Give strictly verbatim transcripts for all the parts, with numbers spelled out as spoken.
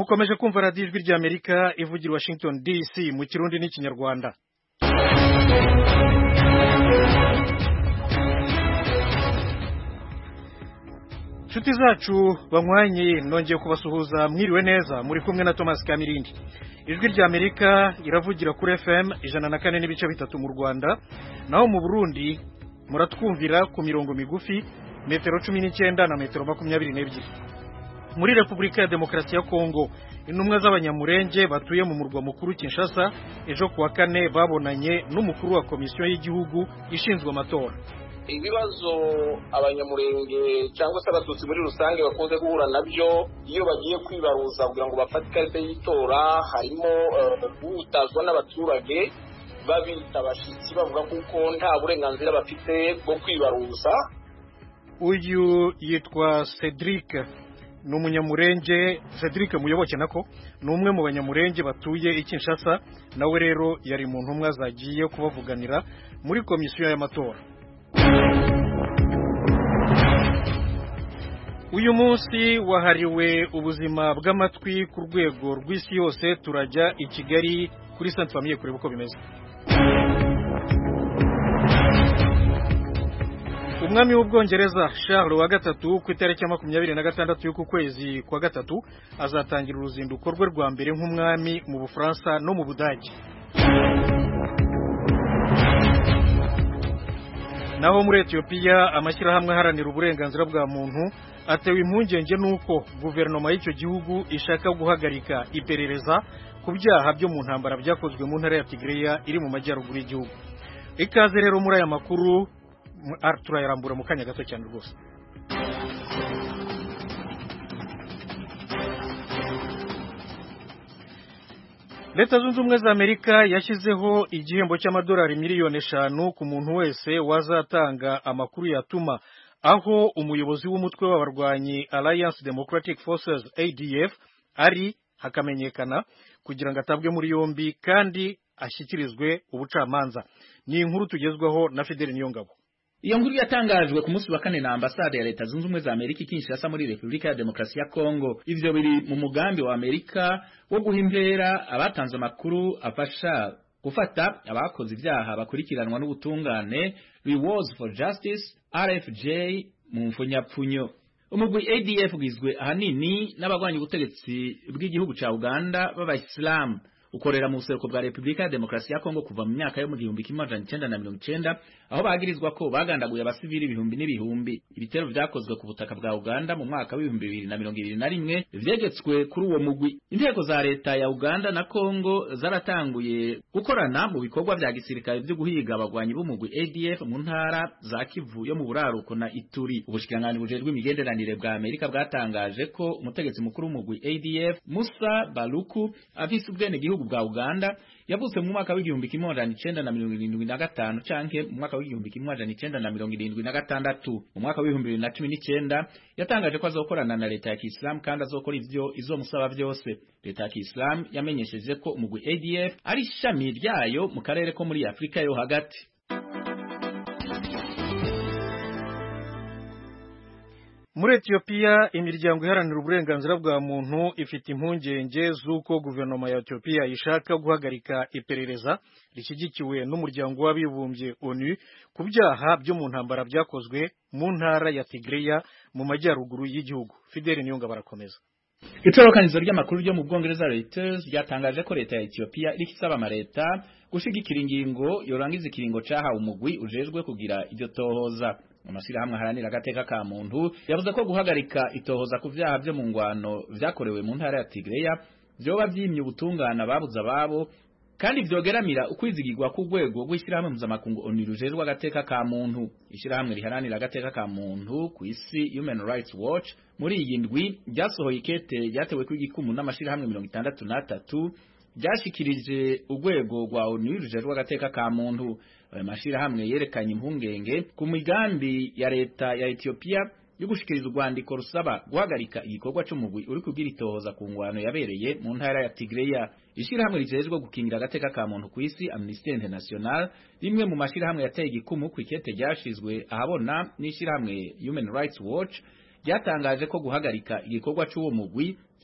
mukomeje kumva radiyo ijwi ry'Amerika ivugira Washington D C mu kirundi n'ikinyarwanda. Nshuti zacu banywanye nongeye kubasuhuza mwiriwe neza muri kumwe na Thomas Kamirindi. Ijwi ry'Amerika iravugira kuri F M ijana na kane n'ibice bitatu mu Rwanda, naho mu Burundi muratwumvira ku mirongo migufi metero cumi n'icyenda na metero makumyabiri n'ebyiri. Muri Repubulika ya Demokarasi ya Kongo intumwa z'abanyamurenge batuye mu murwa mukuru Kinshasa ejo kuwa kane babonanye n'umukuru wa komisiyo y'igihugu ishinzwe amatora. Ibibazo abanyamurenge cyangwa se abatutsi muri rusange bakunze guhura nabyo iyo bagiye kwibaruza kugira ngo bafate ikarita y'itora harimo guhutazwa n'abaturage babita abashitsi bavuga kuko nta burenganzira bafite bwo kwibaruza. Uyu yitwa Cedric n'umunyamurenge. Cedric Muyoboke nako ni umwe mu banyamurenge batuye i Kinshasa, nawe rero yari mu ntumwa zagiye kubavuganira muri komisiyo y'amatora. Uyu munsi wahariwe ubuzima bw'amatwi ku rwego rw'isi yose. Turajya i Kigali kuri Sainte Famille kureba uko bimeze. Umwami w'Ubwongereza Charles wa gatatu ku itariki ya makumyabiri na gatandatu y'uku kwezi kwa gatatu azatangira uruzinduko rwe rwa mbere nk'umwami mu Bufaransa no mu Budage. Naho muri Ethiopia amashyirahamwe aharanira uburenganzira bwa muntu atewe impungenge nuko guverinoma y'icyo gihugu ishaka guhagarika iperereza ku byaha byo mu ntambara byakozwe mu ntara ya Tigray iri mu majyaruguru y'igihugu. Ikaze rero muri aya makuru turayarambura mu kanya gato cyane rwose. Leta zunze ubumwe za Amerika yashyizeho igihembo cy'amadolari miliyoni eshanu ku muntu wese wazatanga amakuru yatuma aho umuyobozi w'umutwe w'abarwanyi Alliance Democratic Forces A D F ari hakamenyekana kugira ngo atabwe muri yombi kandi ashyikirizwe ubucamanza. Ni inkuru tugezwaho na Fidel Niyongabo. Iyo nkuru yatangajwe ku munsi wa kane na ambasade ya Leta zunze ubumwe za Amerika i Kinshasa muri Repubulika ya Demokarasi ya Kongo. Ivyo biri mu mugambi wa Amerika wo guhimbera abatanze amakuru afasha gufata abakoze ibyaha bakurikiranwa n'ubutungane, Rewards for Justice R F J mu mfunyapfunyo. Umugwi A D F ugizwe ahanini n'abagwanyi ubutegetsi bw'igihugu ca Uganda b'Abayisilamu, ukorera mu buseruko bwa Repubulika ya Demokarasi ya Kongo kuva mu myaka yo mu gihumbi kimwe amajana icenda na mirongo icenda, aho bagirizwa ko bagandaguye abasivili ibihumbi n'ibihumbi. Ibitero vyakozwe ku butaka bwa Uganda mu mwaka w'ibihumbi bibiri na mirongo ibiri na rimwe vyegetswe kuri uwo mugwi. Inteko za leta ya Uganda na Kongo zaratanguye gukorana mu bikorwa vya gisirikare vyo guhiga abagwanyi b'umugwi A D F mu ntara za Kivu yo mu buraruko na Ituri. Ubushikiranganji bujejwe imigenderanire bwa Amerika bwatangaje ko umutegetsi mukuru w'umugwi A D F Musa Baluku afise ubwene gihugu bwa Uganda yavutse mu mwaka w'igihumbi kimwe amajana icenda na mirongo irindwi na gatanu canke mu mwaka w'igihumbi kimwe amajana icenda na mirongo irindwi na gatandatu. Mu mwaka w'ibihumbi bibiri na cumi n'icenda yatangaje ko azokorana na leta ya Kiislamu kandi azokora ivyo izomusaba vyose. Leta ya Kiislamu yamenyesheje ko umugwi A D F ari ishami ryayo mu karere ko muri Afrika yo hagati. Muri Ethiopia imiryango iharanira uburenganzira bwa muntu ifite impungenge z'uko guverinoma ya Ethiopia ishaka guhagarika iperereza rishyigikiwe n'umuryango w'abibumbye ONU ku byaha byo mu ntambara byakozwe mu ntara ya Tigray mu majyaruguru y'igihugu. Fidel Niyonga barakomeza. Itorokanizo ry'amakuru ryo mu Bwongereza Reuters ryatangaje ko leta ya Ethiopia iri kisaba amareta gushigikira ingingo yorangiza ikiringo cahawe umugwi ujejwe kugira iryo tohoza. Amashyirahamwe aharanira agateka ka muntu yavuze ko guhagarika itohoza ku vyaha byo mu ngwano vyakorewe mu ntara ya Tigray vyoba vyimye ubutungana babuza babo kandi vyogeramira ukwizigirwa ku rwego rw'ishyirahamwe mpuzamakungu ONU rujejwe agateka ka muntu. Ishyirahamwe riharanira agateka ka muntu ku isi Human Rights Watch muri iyi ndwi ryasohoye ikete ryatewe kw'igikumu n'amashyirahamwe mirongo itandatu n'atatu ryashikirije urwego rwa ONU rujejwe agateka ka muntu. Ayo mashirahamwe yerekanye impungenge ku migambi ya leta ya Ethiopia yo gushikiriza urwandiko rusaba guhagarika igikorwa c'umugwi uri kugira itohoza ku ngwano yabereye mu ntara ya Tigray. Ishirahamwe rijejwe gukingira agateka ka muntu ku isi Amnesty International rimwe mu mashirahamwe yateye igikumu ku ikete ryashizwe ahabona n'ishirahamwe Human Rights Watch ryatangaje ko guhagarika igikorwa c'uwo mugwi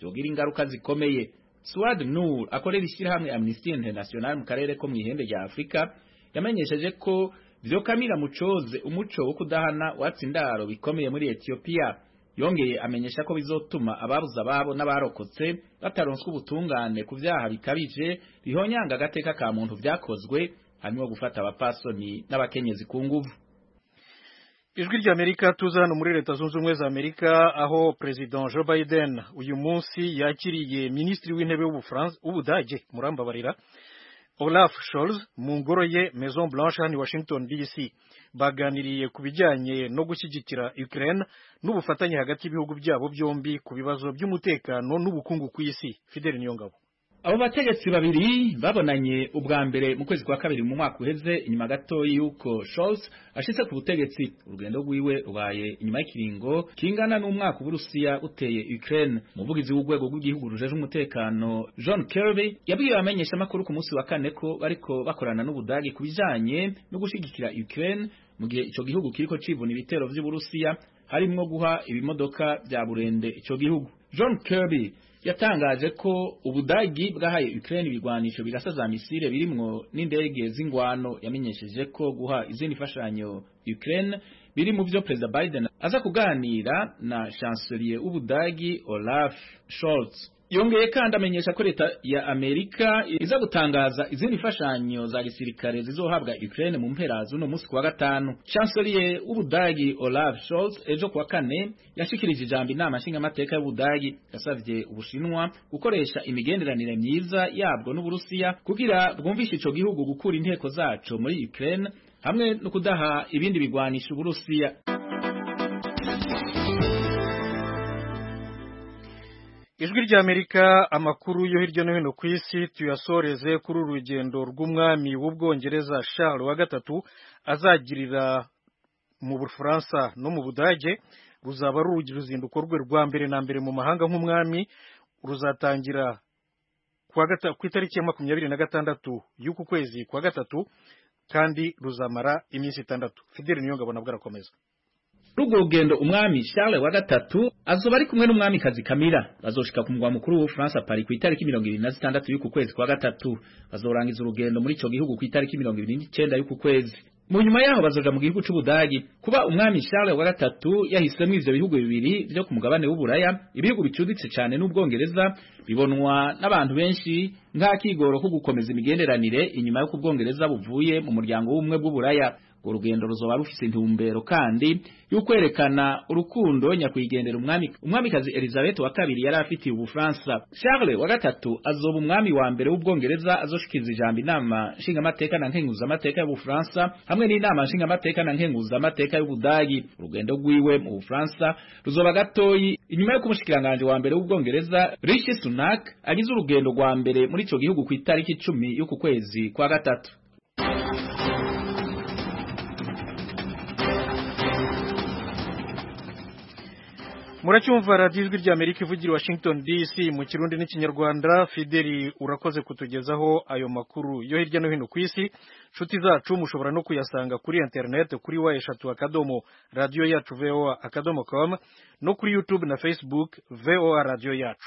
vyogira ingaruka zikomeye. Suad Nur akorera ishyirahamwe Amnesty International mu karere ko mw'ihembe rya Afrika yamenyesheje ko vyokamira mucoze umuco wo kudahana watsindaro bikomeye muri Ethiopia. Yongeye amenyesha ko bizotuma ababuza babo n'abarokotse bataronswa ubutungane ku vyaha bikabije bihonyanga agateka ka muntu vyakozwe, harimo gufata abapasoni n'abakenyezi ku nguvu. Ijwi rya Amerika tuza hano muri Leta Zunze Ubumwe za Amerika, aho President Joe Biden uyu munsi yakiriye Minisitiri w'Intebe w'Ubufaransa w'Ubudage murambabarira Olaf Scholz mu ngoro ye Maison Blanche hano Washington D C. Baganiriye ku bijyanye no gushyigikira Ukraine n'ubufatanye hagati y'ibihugu byabo byombi ku bibazo by'umutekano n'ubukungu ku isi. Fidel Niyongabo. Abo bategetsi babiri babonanye ubwa mbere mu kwezi kwa kabiri mu mwaka uheze, inyuma gato yuko Scholz ashitse ku butegetsi. Urugendo rwiwe rubaye inyuma y'ikiringo kingana n'umwaka Uburusiya uteye Ukraine. Umuvugizi w'urwego rw'igihugu rujeje umutekano John Kirby yabwiye abamenyesha makuru ku munsi wa kane ko bariko bakorana n'Ubudagi kubijanye no gushigikira Ukraine mu gihe ico gihugu kiriko civuna ibitero vy'Uburusiya, harimwo guha ibimodoka bya burende ico gihugu. John Kirby yatangaje ko Ubudagi bwahaye Ukraine ibigwanisho birasa za misile birimwo n'indege z'ingwano. Yamenyesheje ko guha izindi fashanyo Ukraine biri mu byo President Biden aza kuganira na Chancelier w'Ubudagi Olaf Scholz. Yongeye kandi amenyesha ko leta ya Amerika iza gutangaza izindi fashanyo za gisirikare zizohabwa Ukraine mu mpera z'uno munsi kwa gatanu. Chancelier w'Ubudagi Olaf Scholz ejo kwa kane yashikirije ijambo inama nshingamateka y'Ubudagi, yasavye Ubushinwa gukoresha imigenderanire myiza yabwo n'Uburusiya kugira bwumvishe ico gihugu gukura inteko zaco muri Ukraine hamwe no kudaha ibindi bigwanisha Uburusiya. Ijwi rya Amerika, amakuru yo hirya no hino ku isi tuyasoreze kuri urugendo rw'umwami w'Ubwongereza Charles wa gatatu azagirira mu Bufaransa no mu Budage. Ruzaba rugira uruzinduko rwe rwa mbere na mbere mu mahanga nk'umwami. Ruzatangira ku itariki ya makumyabiri na gatandatu y'uku kwezi kwa gatatu kandi ruzamara iminsi itandatu. Fidel Niyongabo nabwo arakomeza. Rugo rugendo umwami Charles wa gatatu azoba ari kumwe n'umwami kazi Camilla bazoshika ku mugwa mukuru w'Ubufaransa Paris ku itariki mirongo ibiri na zitandatu y'uku kwezi kwa gatatu. Bazorangiza urugendo muri ico gihugu ku itariki mirongo ibiri n'icenda y'uku kwezi. Mu nyuma yaho bazoja mu gihugu c'Ubudagi. Kuba umwami Charles wa gatatu yahisemo ivyo bihugu bibiri byo ku mugabane w'Uburaya, ibihugu bicuditse cyane n'Ubwongereza, bibonwa n'abantu benshi nka kigoro ko gukomeza imigenderanire inyuma yo kubwongereza buvuye mu muryango w'umwe bw'Uburaya. Urugendo ruzoba rufise intumbero kandi y'ukwerekana urukundo nyakwigendera umwami umwamikazi Elizabeth wa kabiri yari afitiye Ubufaransa. Charles wa gatatu azoba umwami wa mbere w'Ubwongereza azoshikiriza ijambo inama nshingamateka na nkenguzamateka y'Ubufaransa hamwe n'inama nshingamateka na nkenguzamateka y'Ubudagi. Urugendo rwiwe mu Bufaransa ruzoba gatoyi inyuma yo kumushikiranganje wa mbere w'Ubwongereza Rishi Sunak agize urugendo rwa mbere muri ico gihugu ku itariki icumi y'uku kwezi kwa gatatu. Muracyumva radiyo ijwi rya Amerika ivugira Washington D C mu Kirundi n'Ikinyarwanda. Fideli urakoze kutugezaho ayo makuru yo hirya no hino ku isi. Nshuti zacu mushobora no kuyasanga kuri internet kuri wa eshatu akadomo radio yacu V O A akadomo com no kuri YouTube na Facebook V O A radio yacu.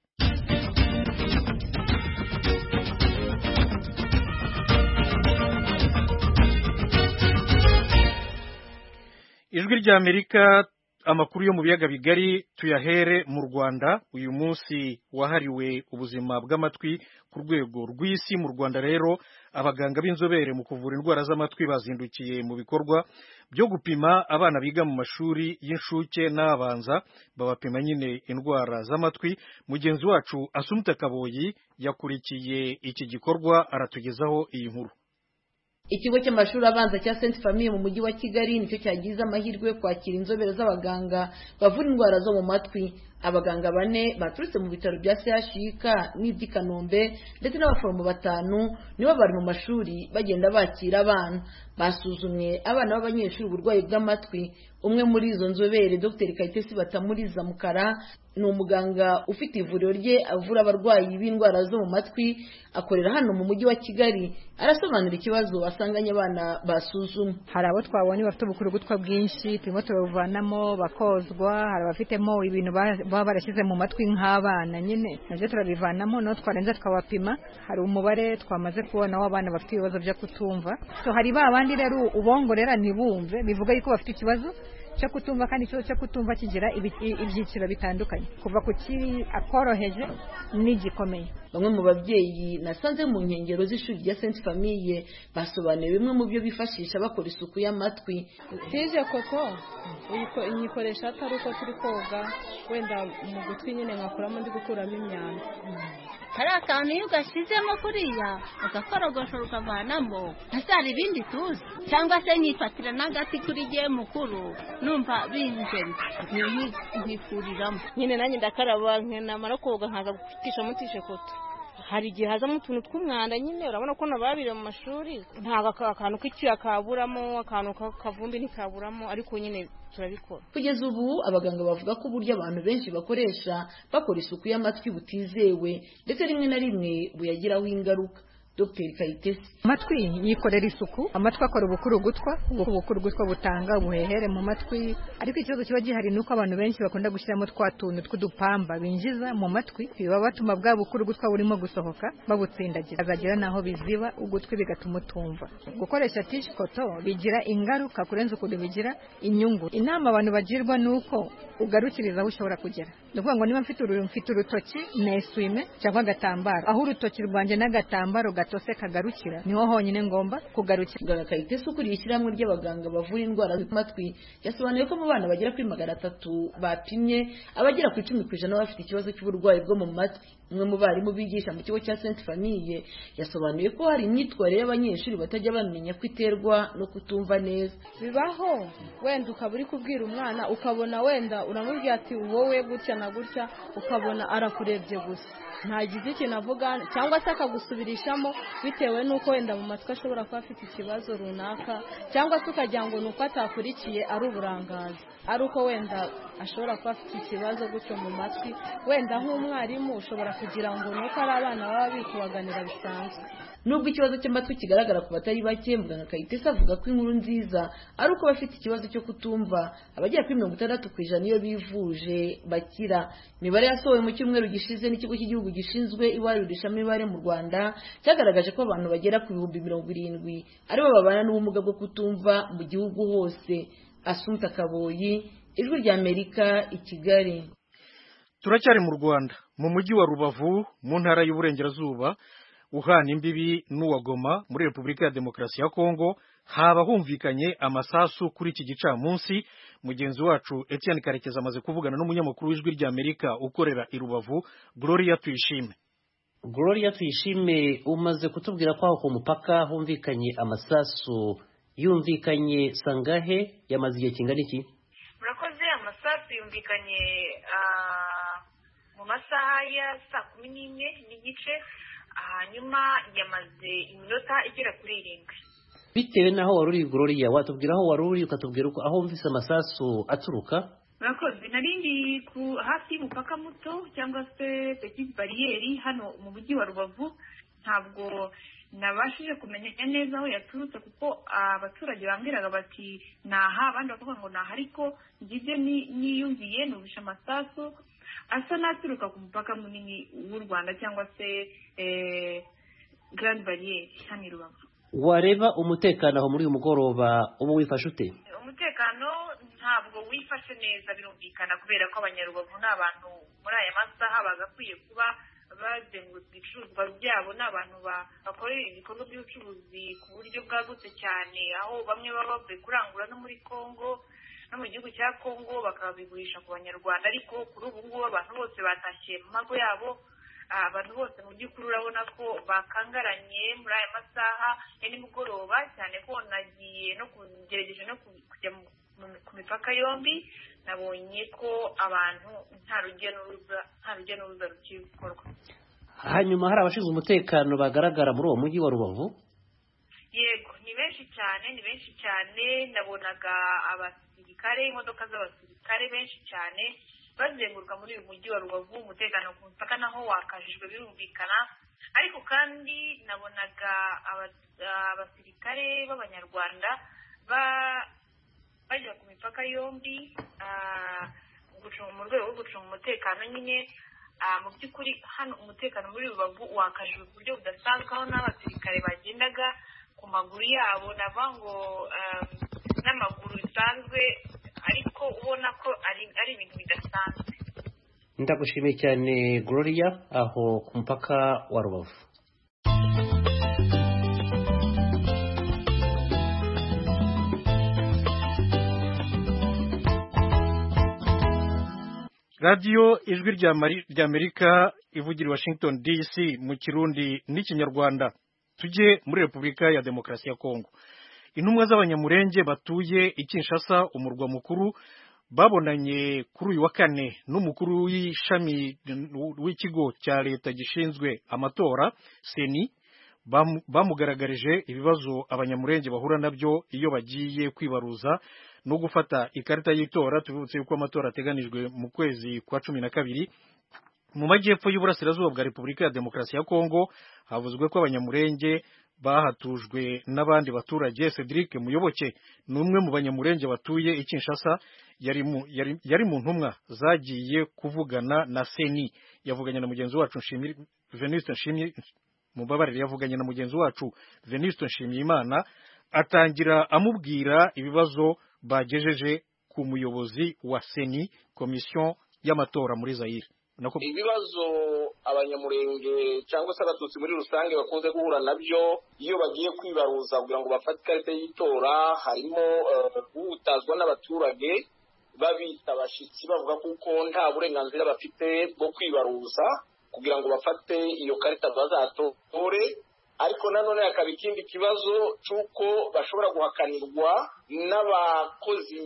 Ijwi rya Amerika, amakuru yo mu biyaga bigari tuyahere mu Rwanda. Uyu munsi wahariwe ubuzima bw'amatwi ku rwego rw'isi. Mu Rwanda rero abaganga b'inzobere mu kuvura indwara z'amatwi bazindukiye mu bikorwa byo gupima abana biga mu mashuri y'inshuke n'abanza, babapima nyine indwara z'amatwi. Mugenzi wacu Asumta Kaboyi yakurikiye iki gikorwa, aratugezaho iyi nkuru. Ikigo cy'amashuri abanza cya Sainte Famille mu mujyi wa Kigali nicyo cyagize amahirwe kwakira inzobere z'abaganga bavura indwara zo mu matwi. Abaganga bane baturutse mu bitaro bya C H U K n'iby'i Kanombe ndetse n'abaforomo batanu nibo bari mu mashuri bagenda bakira abana. Basuzumye abana b'abanyeshuri uburwayi bw'amatwi. Umwe muri izo nzobere Dr Kayitesi Batamuriza Mukara ni umuganga ufite ivuriro rye avura abarwayi b'indwara zo mu matwi, akorera hano mu mujyi wa Kigali. Arasobanura ikibazo basanganye abana basuzumwe. Hari abo twabonye bafite ubukurugutwa bwinshi turimo turabuvanamo bakozwa, hari abafitemo ibintu baba barashyize mu matwi nk'abana nyine nabyo turabivanamo no twarenza tukabapima hari umubare twamaze kubona w'abana bafite ibibazo byo kutumva so hari ba bandi rero ubongorera ntibumve bivuga yuko bafite ikibazo cyo kutumva kandi ikibazo cyo kutumva kigira ibyiciro bitandukanye kuva ku kiri akoroheje n'igikomeye. Bamwe mu babyeyi nasanze mu nkengero z'ishuri rya Sainte Famille basobanuye bimwe mu byo bifashisha bakora isuku y'amatwi. Tije koko uyiko inyikoresha atari uko turi koga wenda mu gutwi nyine nkakuramo ndi gukuramo imyanda. Hari akantu iyo ugashyizemo kuriya agakorogosho rukavanamo ntazari ibindi tuzi cyangwa se nyifatira n'agati kuri gihe mukuru numva binjemo nkikuriramo nyine nanjye ndakaraba nkenamara koga nkaza gufitisha mutishe koto. Hari igihe hazamo utuntu tw'umwanda nyine urabona ko nababire mu mashuri ntago akantu k'ikiya kaburamo akantu kavumbi ntikaburamo ariko nyine turabikora. Kugeza ubu abaganga bavuga ko uburyo abantu benshi bakoresha bakora isuku y'amatwi butizewe ndetse rimwe na rimwe buyagiraho ingaruka. Doctor Kayitesi amatwi yikorera isuku amatwi akora ubukurugutwa ubukurugutwa butanga ubuhehere mu matwi ariko ikibazo kiba gihari nuko abantu benshi bakunda gushyiramo twa tuntu tw'udupamba binjiza mu matwi biba batuma bwa bukurugutwa burimo gusohoka babutsindagira azagira naho biziba ugutwi bigatuma utumva. Gukoresha tishi koto bigira ingaruka kurenza ukuntu bigira inyungu. Inama abantu bagirwa nuko ugarukiriza aho ushobora kugera. Ndavuga ngo niba mfite mfite urutoki neswime cyangwa agatambaro aho urutoki rwanje n'agatambaro tose kagarukira niho honyine ngomba kugarukira. Kayitesi ukuriye ishyirahamwe ry'abaganga bavura indwara z'amatwi yasobanuye ko mu bana bagera kuri magana atatu bapimye abagera ku icumi ku ijana bafite ikibazo cy'uburwayi bwo mu matwi. Umwe mu barimu bigisha mu kigo cya Sainte Famille yasobanuye ko hari imyitwarire y'abanyeshuri batajya bamenya ko iterwa no kutumva neza. Bibaho wenda ukaba uri kubwira umwana ukabona wenda uramubwira ati wowe gutya na gutya ukabona arakurebye gusa ntagize ikintu avuga cyangwa se akagusubirishamo bitewe n'uko wenda mu matwi ashobora kuba afite ikibazo runaka cyangwa se ukagira ngo nuko atakurikiye ari uburangazi ari uko wenda ashobora kuba afite ikibazo gutyo mu matwi wenda nk'umwarimu ushobora kugira ngo nuko ari abana baba bikubaganira bisanzwe. Nubwo ikibazo cy'amatwi kigaragara ku batari bake muganga Kayitesi avuga ko inkuru nziza ari uko bafite ikibazo cyo kutumva abagera kuri mirongo itandatu ku ijana iyo bivuje bakira. Imibare yasohowe mu cyumweru gishize n'ikigo cy'igihugu gishinzwe ibarurishamibare mu Rwanda cyagaragaje ko abantu bagera ku bihumbi mirongo irindwi aribo babana n'ubumuga bwo kutumva mu gihugu hose. Asumta Kaboyi, Ijwi rya Amerika, i Kigali. Turacyari mu Rwanda mu mujyi wa Rubavu mu ntara y'Uburengerazuba uhana imbibi n'uwa Goma muri Repubulika ya Demokarasi ya Kongo haba humvikanye amasasu kuri iki gicamunsi. Mugenzi wacu Etienne Karekezi amaze kuvugana n'umunyamakuru w'Ijwi rya Amerika ukorera i Rubavu Gloria Tuyishime. Gloria Tuyishime, umaze kutubwira ko aho ku mupaka humvikanye amasasu yumvikanye sangahe yamaze igihe kingana iki? Murakoze. Amasasu yumvikanye mu masaha ya saa kumi n'imwe n'igice hanyuma yamaze iminota igera kuri irindwi. Bitewe n'aho wari uri Gloria watubwira aho wari uri ukatubwira uko aho wumvise amasasu aturuka? Murakoze. Narindi ku hafi y'umupaka muto cyangwa se petite barriere hano mu mujyi wa Rubavu. Ntabwo nabashije kumenya neza aho yaturutse kuko abaturage bambwiraga bati naha abandi bakavuga ngo naha ariko ngize niyumviye nubisha amasasu asa naturuka ku mupaka munini w'u Rwanda cyangwa se eh, Grand Barriere hano i Rubavu. Wareba umutekano aho muri uyu mugoroba ubu wifashe ute? Umutekano ntabwo wifashe neza birumvikana kubera ko abanyarubavu n'abantu muri aya masaha bagakwiye kuba bazengurutse ibicuruzwa byabo n'abantu bakorera ibikorwa by'ubucuruzi ku buryo bwagutse cyane aho bamwe baba bavuye kurangura no muri Kongo no mu gihugu cya Kongo bakabigurisha ku banyarwanda ariko kuri ubu ngubu abantu bose batashye mu mago yabo. Abantu bose mu by'ukuri urabona ko bakangaranye muri aya masaha ya nimugoroba cyane ko nagiye no kugerageje no kujya ku mipaka yombi nabonye ko abantu nta rujya n'uruza nta rujya n'uruza rukikorwa. Hanyuma hari abashinzwe umutekano bagaragara muri uwo mujyi wa Rubavu? Yego, ni benshi cyane ni benshi cyane nabonaga abasirikare imodoka z'abasirikare benshi cyane bazenguruka muri uyu mujyi wa Rubavu. Umutekano ku mupaka naho wakajijwe birumvikana ariko kandi nabonaga abasirikare b'abanyarwanda ba bajya ku mipaka yombi gucunga mu rwego rwo gucunga umutekano nyine mu by'ukuri hano umutekano muri Rubavu wakajijwe ku buryo budasanzwe aho n'abasirikare bagendaga ku maguru yabo nava ngo n'amaguru bisanzwe ariko ubona ko ari ari ibintu bidasanzwe. Ndagushimiye cyane Gloria aho ku mupaka wa Rubavu. Radio ijwi rya Amerika ivugira Washington D C mu Kirundi n'Ikinyarwanda. Tujye muri Repubulika ya Demokarasi ya Kongo. Intumwa z'abanyamurenge batuye i Kinshasa umurwa mukuru babonanye kuri uyu wa kane n'umukuru w'ishami w'ikigo cya leta gishinzwe amatora Seni bamugaragarije ibibazo abanyamurenge bahura nabyo iyo bagiye kwibaruza no gufata ikarita y'itora. Tubibutse yuko amatora ateganijwe mu kwezi kwa cumi na kabiri mu majyepfo y'uburasirazuba bwa Repubulika ya Demokarasi ya Kongo. Havuzwe ko abanyamurenge bahatujwe n'abandi baturage. Cedric Muyoboke ni umwe mu banyamurenge batuye i Kinshasa, yari mu yari, yari mu ntumwa zagiye kuvugana na Seni. Yavuganye na mugenzi wacu Nshimiri Venuste Nshimyi mubabarire yavuganye na mugenzi wacu Venuste Nshimiyimana, atangira amubwira ibibazo bagejeje ku muyobozi wa Seni, komisiyo y'amatora muri Zaire. Ibibazo abanyamurenge cyangwa se abatutsi muri rusange bakunze guhura nabyo iyo bagiye kwibaruza kugira ngo bafate ikarita y'itora, harimo guhutazwa n'abaturage babita abashyitsi bavuga kuko nta burenganzira bafite bwo kwibaruza kugira ngo bafate iyo karita bazatore. Ariko nanone hakaba ikindi kibazo cy'uko bashobora guhakanirwa n'abakozi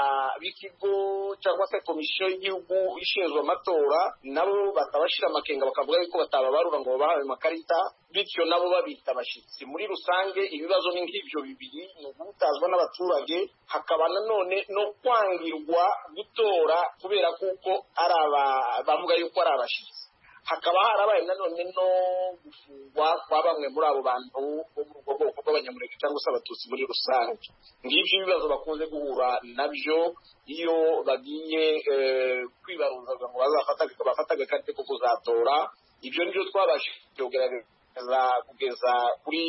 b'ikigo cyangwa se komisiyo y'igihugu ishinzwe amatora, nabo batabashira amakenga bakavuga yuko batababarura ngo babahawe amakarita, bityo nabo babita abashyitsi. Muri rusange ibibazo ni nk'ibyo bibiri, ni ugutazwa n'abaturage, hakaba nanone no kwangirwa gutora kubera kuko ari bavuga yuko ari abashyitsi. Hakaba harabaye nanone no gufungwa kwa bamwe muri abo bantu bo mu bwoko bw'abanyamurenge cyangwa se abatutsi muri rusange. Ngibyo ibibazo bakunze guhura nabyo iyo bagiye kwibaruza ngo bazafata agakarita ko kuzatora. Ibyo nibyo twabashije kugerageza kugeza kuri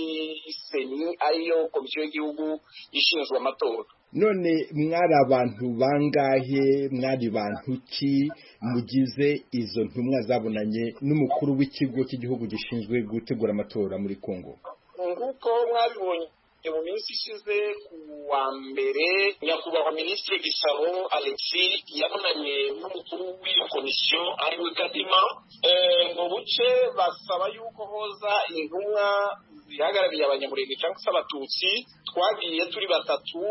Seni, ariyo komisiyo y'igihugu ishinzwe amatora. None mwari abantu bangahe, mwari bantu ki mugize izo ntumwa zabonanye n'umukuru w'ikigo cy'igihugu gishinzwe gutegura amatora muri Kongo? Nguko mwabibonye mu minsi ishize ku wa mbere, nyakubahwa Minisitiri Gisaro Alexis yabonanye n'umukuru w'iyo komisiyo ariwe Kadima ngo buce basaba yuko hoza intumwa zihagarariye abanyamurenge cyangwa se abatutsi. Twagiye turi batatu,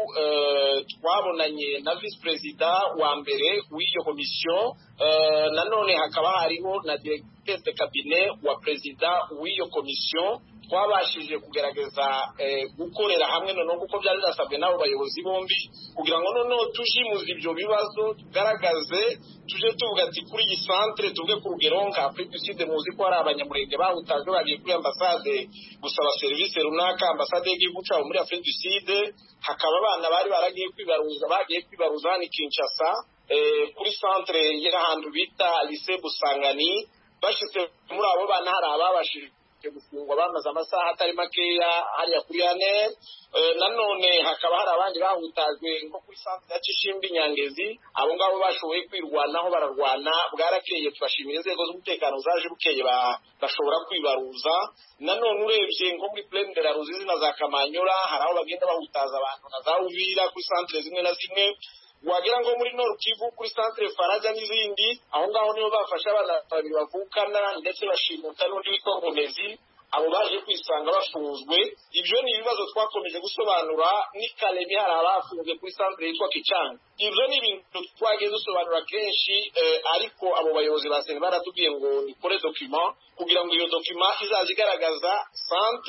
twabonanye na Vice Perezida wa mbere w'iyo komisiyo, nanone hakaba hariho na Directeur de Cabinet wa Perezida w'iyo komisiyo. Twabashije kugerageza gukorera hamwe noneho kuko byari byasabwe n'abo bayobozi bombi kugira ngo noneho tujimuze ibyo bibazo, tugaragaze, tuje tuvuga ati kuri iyi centre tuvuge ku rugero nka Afrique du Sud, muzi ko hari abanyamurenge bahutajwe bagiye kuri ambasade gusaba serivisi runaka, ambasade y'igihugu cyabo muri Afrique du Sud. Hakaba abana bari baragiye kwibaruza bagiye kwibaruza hano i Kinshasa kuri centre y'ahantu bita Lycée Busangani. Bashitse muri abo bana hari ababashije gufungwa bamaze amasaha atari makeya hariya kuri ane. Nanone hakaba hari abandi bahutajwe nko kuri centre ya Kishimbi Nyangezi. Abo ngabo bashoboye kwirwanaho bararwana, bwarakeye tubashimira inzego z'umutekano zaje bukeye bashobora kwibaruza. Nanone urebye nko muri Plaine de la Ruzizi na za Kamanyora hari aho bagenda bahutaza abantu na za Uvira kuri centre zimwe na zimwe. Wagera ngo muri Nord Kivu kuri centre Faraja n'izindi, aho ngaho niho bafasha abana babiri bavukana ndetse bashimuta n'undi witwa Nkomezi. Abo baje kwisanga bafunzwe. Ibyo ni ibibazo twakomeje gusobanura. Ni Kalemi hari abafunzwe kuri centre yitwa Kichanga. Ibyo ni ibintu twagiye dusobanura kenshi, ariko abo bayobozi ba Seni baratubwiye ngo nikore document kugira ngo iyo document izaje igaragaza centre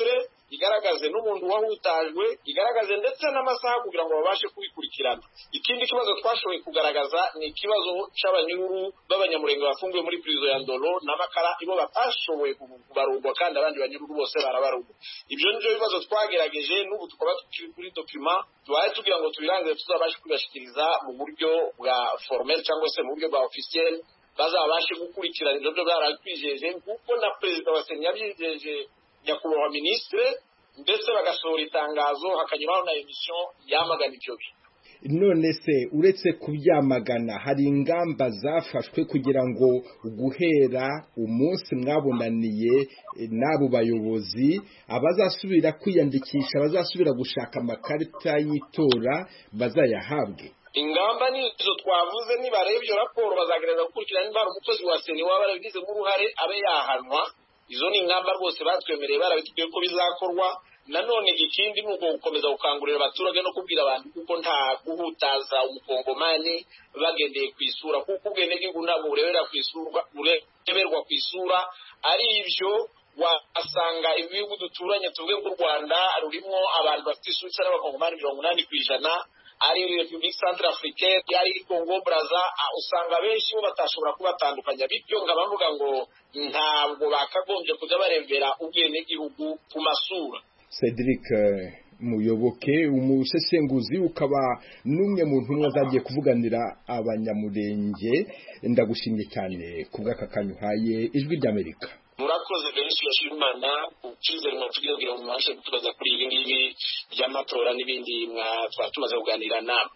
igaragaze n'umuntu wahutajwe, igaragaze ndetse n'amasaha kugira ngo babashe kubikurikirana. Ikindi kibazo twashoboye kugaragaza ni ikibazo c'abanyururu b'abanyamurenge bafungiwe muri prison ya Ndolo n'Amakara, ibo batashoboye kubarurwa kandi abandi banyururu bose barabarurwa. Ibyo nivyo bibazo twagerageje, n'ubu tukaba tukiri kuri document tubaye tugira ngo tubirangize tuzabashe kubashikiriza mu buryo bwa formel cyangwa se mu buryo bwa officiel, bazabashe gukurikirana ibyo byo barakwijeje kuko na perezida wa Sena yabijeje nyakubahwa ministre, ndetse bagasohora itangazo hakanyuraho na emission yamagana ivyo bintu. None se uretse kubyamagana hari ingamba zafashwe kugira ngo guhera umunsi mwabonaniye n'abo bayobozi abazasubira kwiyandikisha, bazasubira gushaka amakarita y'itora bazayahabwe? Ingamba nizo twavuze, nibareba iyo raporo bazagereza gukurikirana niba ari umukozi wa Sena waba yarabigizemo uruhare abe yahanwa. Izo ni ingamba rwose batwemereye, barabitubwiye ko bizakorwa. Nanone ikindi nuko gukomeza gukangurira abaturage no kubwira abantu kuko nta guhutaza umukongomani bagendeye kwisura, kuko ubwenegihugu ntabwo burebera kwisura, bureberwa kwisura. Ari ibyo wasanga ibihugu duturanye tuvuge ko u Rwanda rurimo abantu bafite isura n'abakongomani mirongo inani ku ijana, ari Republique Centrafricaine, ari Congo Brazza, usanga benshi bo batashobora kubatandukanya. Bityo ngabavuga ngo ntabwo bakagombye kujya barembera ubwenegihugu ku masura. Cedric Muyoboke, umusesenguzi ukaba n'umwe mu ntumwa zagiye kuvuganira abanyamurenge, ndagushimye cyane kubw'aka kanyu uhaye Ijwi ry'Amerika. Murakoze benshi bashimana ukizere mu tugiye kugira ngo mwashe kutubaza kuri ibi ngibi by'amatora n'ibindi twatumaze kuganira namwe.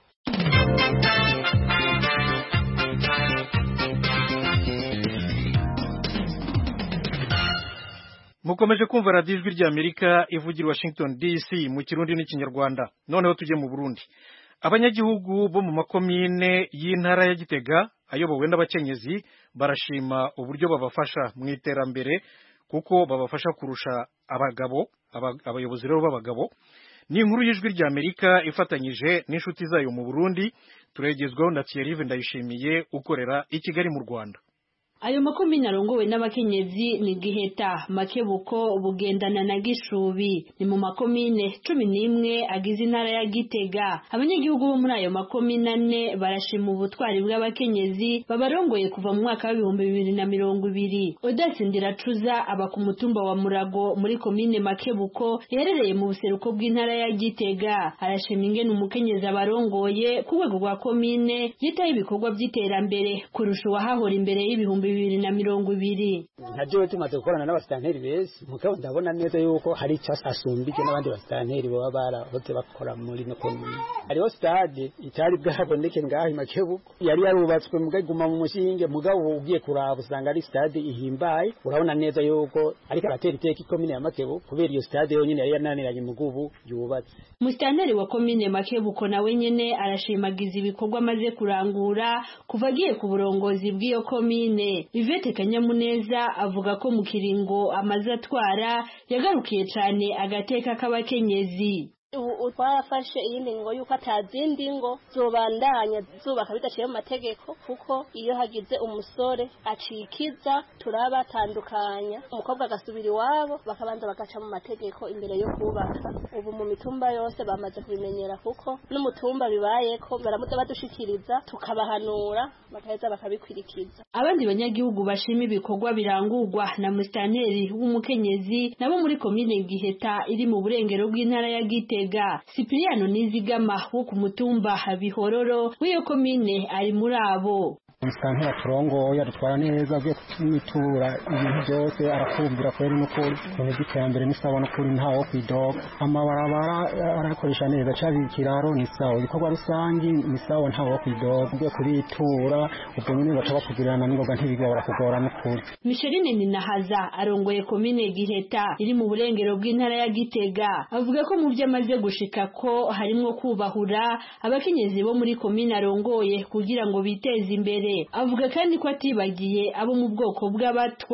Mukomeje kumva radiyo Ijwi ry'Amerika ivugira Washington D C mu Kirundi n'Ikinyarwanda. Noneho tujye mu Burundi. Abanyagihugu bo mu makomine y'intara ya Gitega ayobowe n'abakenyezi barashima uburyo babafasha mu iterambere kuko babafasha kurusha abagabo, abayobozi rero b'abagabo. Ni inkuru y'Ijwi ry'Amerika ifatanyije n'inshuti zayo mu Burundi, turegezwaho na Thierry Ndayishimiye ukorera i Kigali mu Rwanda. Ayo makomine arongowe n'abakenyezi ni Giheta, Makebuko, Bugendana na Gishubi. Ni mu makomine cumi n'imwe agize intara ya Gitega. Abanyagihugu bo muri ayo makomine ane barashima ubutwari bw'abakenyezi babarongoye kuva mu mwaka w'ibihumbi bibiri na mirongo ibiri. Odasi Ndiracuza aba ku mutumba wa Murago muri komine Makebuko iherereye mu buseruko bw'intara ya Gitega. Arashima ingene umukenyezi abarongoye ku rwego rwa komine yitaye ibikorwa by'iterambere kurusha uwahahora imbere y'ibihumbi bibiri na mirongo ibiri. Ntaje tumaze gukorana n'abasitanteri bese mukaba ndabona neza yuko hari icyo asumbije n'abandi basitanteri baba barahoze bakora muri no komine. Hariho stade itari bwaboneke ngaho i Makebuko yari yarubatswe mugaguma mu mushinge, mugabo ugiye kuraba usanga ari stade ihimbaye. Urabona neza yuko ariko aratera iteka ikomine ya Makebuko kubera iyo stade yonyine yari yananiranye mugubu yubatse. Musitanteri wa komine Makebuko nawe nyene arashimagiza ibikorwa maze kurangura kuva agiye ku burongozi bw'iyo komine. Ivete Kanyamuneza avuga ko mu kiringo amaze atwara yagarukiye cyane agateka k'abakenyezi. ubu twarafashe iyindi ngo yuko atazindi ngo zobandanya zubaka bidaciye mu mategeko, kuko iyo hagize umusore acikiza turabatandukanya, umukobwa agasubira iwabo bakabanza bagaca mu mategeko imbere yo kubaka. Ubu mu mitumba yose bamaze kubimenyera, kuko n'umutumba bibayeko baramuza badushikiriza tukabahanura bakaheza bakabikwirikiza. Abandi banyagihugu bashima ibikorwa birangurwa na musitanteri w'umukenyezi nabo muri komine Giheta iri mu burengero bw'intara ya Gitega. Sipiriano Nizigama wo ku mutumba Bihororo w'iyo komine ari muri abo. Musitanteri aturongoye adutwara neza, agiye kumitura ibintu byose arakumvira kweri n'ukuri, ibintu by'iterambere ni sawa n'ukuri ntawo kwidoga. Amabarabara arakoresha neza, cabi ikiraro ni sawa, ibikorwa rusangi ni sawa ntawo kwidoga. Ugiye kubitura ubwo nyine baca bakugirana n'ingoga ntibigwa barakugora n'ukuri. Micheline Ninahaza arongoye komine Giheta iri mu burengero bw'intara ya Gitega avuga ko mu byo amaze gushika ko harimo kubahura abakenyezi bo muri komine arongoye kugira ngo biteze imbere. Avuga kandi ko atibagiye abo mu bwoko bw'abatwa.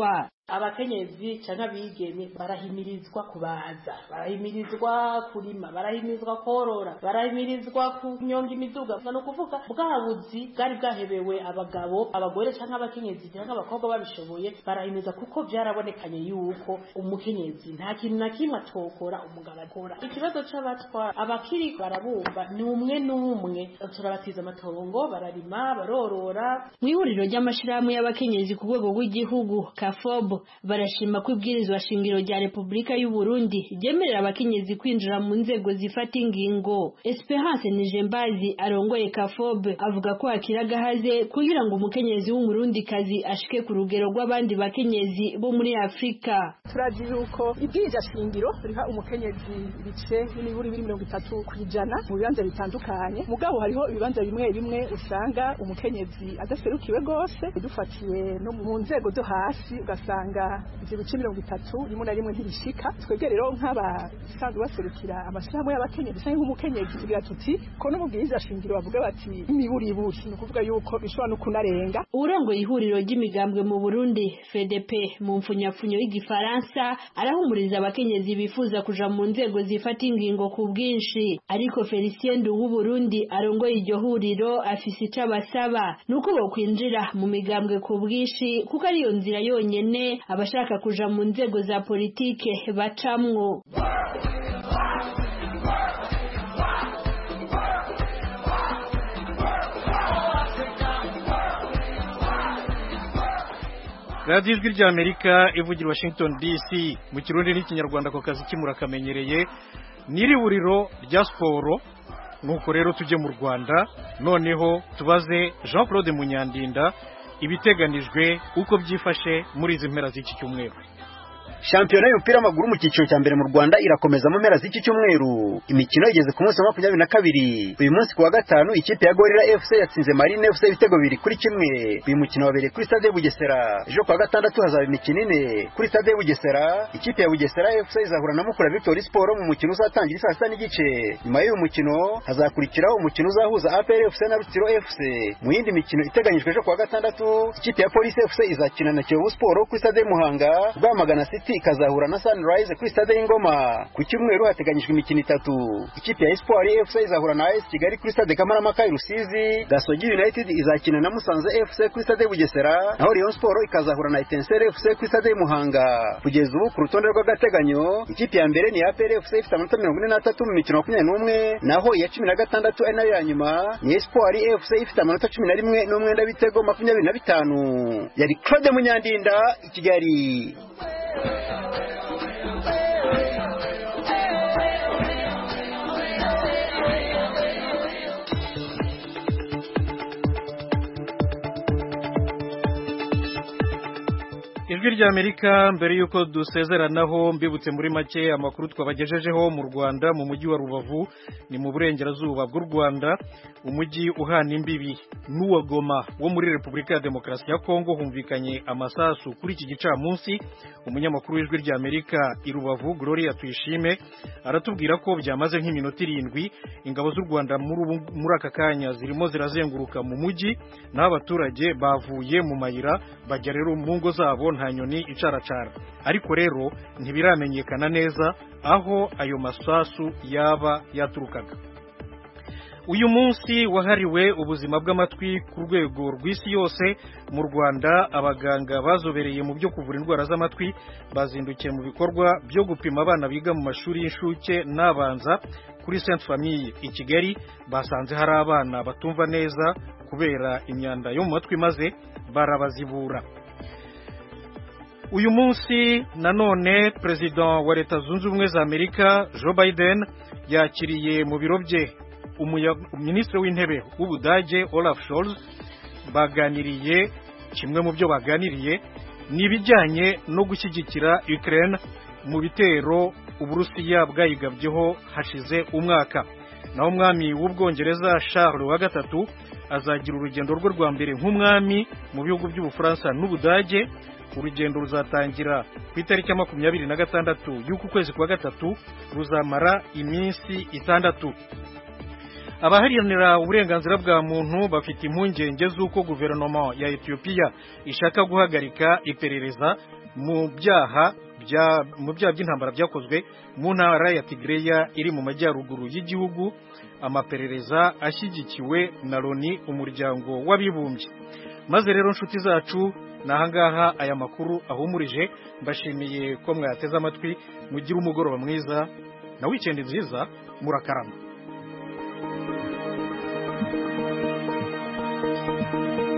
abakenyezi canke abigeme barahimirizwa kubaza, barahimirizwa kurima, barahimirizwa korora, barahimirizwa kunyonga imiduga. No kuvuga bwa buzi bwari bwahebewe abagabo, abagore canke abakenyezi canke abakobwa babishoboye barahimiza, kuko byarabonekanye yuko umukenyezi nta kintu na kimwe atokora umugabo akora. Ikibazo c'abatwa abakiri barabumva ni umwe n'umwe, turabatiza amatongo, bararima, barorora. Mu ihuriro ry'amashirahamwe y'abakenyezi ku rwego rw'igihugu Kafob barashima ko ibwirizwa shingiro rya Repubulika y'u Burundi ryemerera abakenyezi kwinjira mu nzego zifata ingingo. Esperance Nijembazi arongoye Kafob avuga ko akiragahaze kugira ngo umukenyezi w'umurundi kazi ashike ku rugero rw'abandi bakenyezi bo muri Afrika. Turazi yuko ibwirizwa shingiro riha umukenyezi bice n'iburi biri mirongo itatu kwijana mu bibanza bitandukanye, mugabo hariho ibibanza bimwe bimwe usanga umukenyezi adaserukiwe gose, dufatiye no mu nzego zo hasi ugasanga ivyo bice mirongo itatu rimwe na rimwe ntibishika. Twebwe rero nk'abasanzwe baserukira amashirahamwe y'abakenyezi canke nk'umukenyezi tugira tuti ko no mu bwirizwa shingiro bavuga bati imiburiburi, ni ukuvuga yuko bishobora no kunarenga. Urongoye ihuriro ry'imigambwe mu Burundi F D P mu mfunyafunyo y'igifaransa arahumuriza abakenyezi bifuza kuja mu nzego zifata ingingo ku bwinshi, ariko Felicien Ndu w'u Burundi arongoye iryo huriro afise ico abasaba nuko bokwinjira mu migambwe ku bwinshi, kuko ariyo nzira yonyene abashaka kuja mu nzego za politike bacamwo. Radio Ijwi ry'Amerika ivugira Washington D C mu Kirundi n'ikinyarwanda ko kazi kimura kamenyereye niri buriro rya sport. Nuko rero tujye mu Rwanda noneho tubaze Jean Claude Munyandinda ibiteganijwe uko byifashe muri izi mpera z'iki cyumweru. Shampiyona y'umupira w'amaguru mu cyiciro cya mbere mu Rwanda irakomeza mu mpera z'iki cyumweru. Imikino igeze ku munsi wa makumyabiri na kabiri. Uyu munsi kuwa gatanu ikipe ya Gorilla F C yatsinze Marine F C ibitego bibiri kuri kimwe. Uyu mukino wabereye kuri stade Bugesera. Ejo kuwa gatandatu hazaba imikino ine kuri stade Bugesera. Ikipe ya Bugesera F C izahura na Mukura Victory Sport mu mukino uzatangira saa sita n'igice. Nyuma y'uyu mukino hazakurikiraho umukino uzahuza A P R F C na Rutsiro F C. Mu yindi mikino iteganyijwe ejo kuwa gatandatu ikipe ya Police F C izakina na Kiyovu Sport kuri stade Muhanga. Rwamagana City ikazahura na Sunrise kuri stade y'Ingoma. Ku cyumweru hateganyijwe imikino itatu. Ikipe ya Espoir F C izahura na A S Kigali kuri stade Kamarampaka i Rusizi. Gasogi United izakina na Musanze F C kuri stade Bugesera, naho Rayon Sport ikazahura na Etincelle F C kuri stade Muhanga. Kugeza ubu ku rutonde rw'agateganyo ikipe ya mbere ni A P R F C ifite amanota mirongo ine n'atatu mu mikino makumyabiri n'umwe, naho iya cumi na gatandatu ari nayo ya nyuma ni Espoir F C ifite amanota cumi na rimwe n'umwenda w'ibitego makumyabiri na bitanu. Yari Claude Munyandinda i Kigali. Ijwi ry'Amerika mbere yuko dusezeranaho mbibutse muri make amakuru twabagejejeho mu Rwanda mu mujyi wa Rubavu ni mu burengerazuba bw'u Rwanda, umujyi uhana imbibi n'uwa Goma wo muri Repubulika ya Demokarasi ya Kongo humvikanye amasasu kuri iki gicamunsi. Umunyamakuru w'Ijwi ry'Amerika i Rubavu Gloria Tuyishime aratubwira ko byamaze nk'iminota irindwi ingabo z'u Rwanda muri aka kanya zirimo zirazenguruka mu mujyi, naho abaturage bavuye mu mayira bajya rero mu ngo zabo nta nyoni icaracara. Ariko rero ntibiramenyekana neza aho ayo masasu yaba yaturukaga. Uyu munsi wahariwe ubuzima bw'amatwi ku rwego rw'isi yose. Mu Rwanda abaganga bazobereye mu byo kuvura indwara z'amatwi bazindukiye mu bikorwa byo gupima abana biga mu mashuri y'inshuke n'abanza kuri Sainte Famille i Kigali. Basanze hari abana batumva neza kubera imyanda yo mu matwi maze barabazibura. Uyu munsi nanone President wa Leta Zunze Ubumwe za Amerika Joe Biden yakiriye mu biro bye Minisitiri w'Intebe w'Ubudage Olaf Scholz. Baganiriye kimwe mu byo baganiriye n'ibijyanye no gushyigikira Ukraine mu bitero Uburusiya bwayigabyeho hashize umwaka. Naho umwami w'Ubwongereza Charles wa gatatu azagira urugendo rwe rwa mbere nk'umwami mu bihugu by'Ubufaransa n'Ubudage. Urugendo ruzatangira ku itariki ya makumyabiri na gatandatu y'uku kwezi kwa gatatu, ruzamara iminsi itandatu. Abaharanira uburenganzira bwa muntu bafite impungenge z'uko guverinoma ya Ethiopia ishaka guhagarika iperereza mu byaha bya mu byaha by'intambara byakozwe mu ntara ya Tigreya iri mu majyaruguru y'igihugu, amaperereza ashyigikiwe na Loni, umuryango w'abibumbye. Maze rero nshuti zacu nahangaha aya makuru ahumurije, mbashimiye ko mwateze amatwi, mugira umugoroba mwiza na weekend nziza, murakarama.